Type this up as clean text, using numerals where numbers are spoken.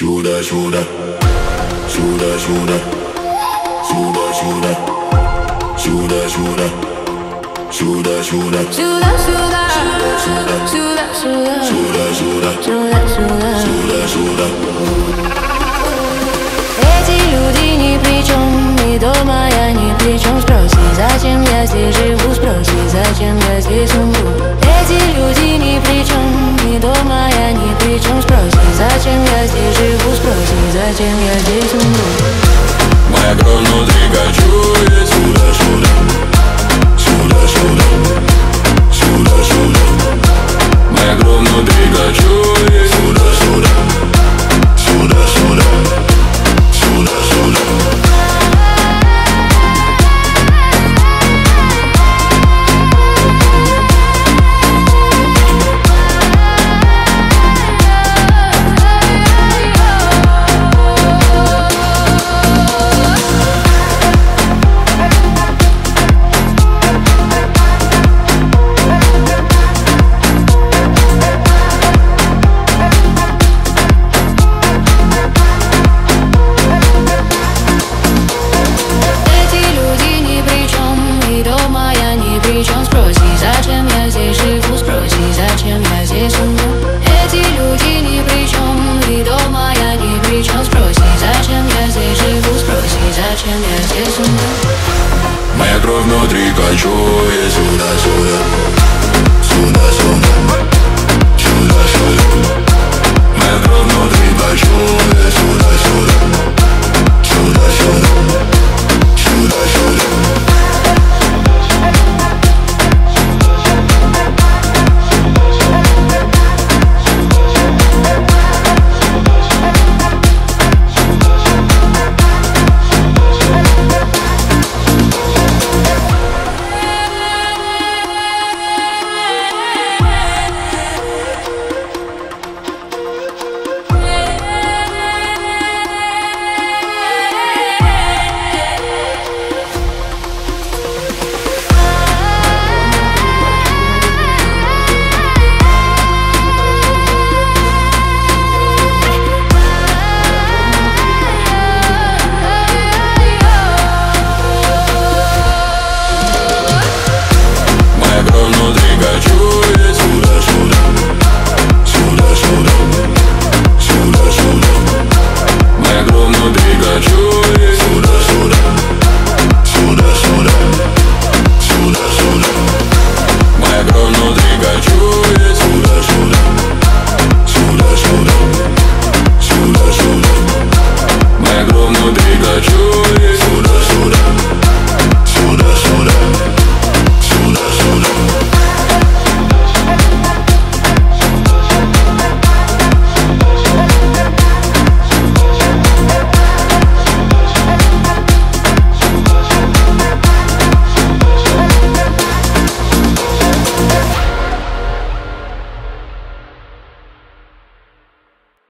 Сюда, сюда, сюда, сюда, сюда, сюда, сюда, сюда, сюда, сюда, Сюда, сюда, сюда, сюда, сюда, сюда, сюда, сюда, сюда. сюда, сюда. Эти люди ни при чем, и дома я ни при чем. Спроси, зачем я здесь живу, спроси, зачем я здесь умру. Эти люди ни при чем, и дома я ни при чем. Спроси, зачем я здесь живу, спроси, зачем я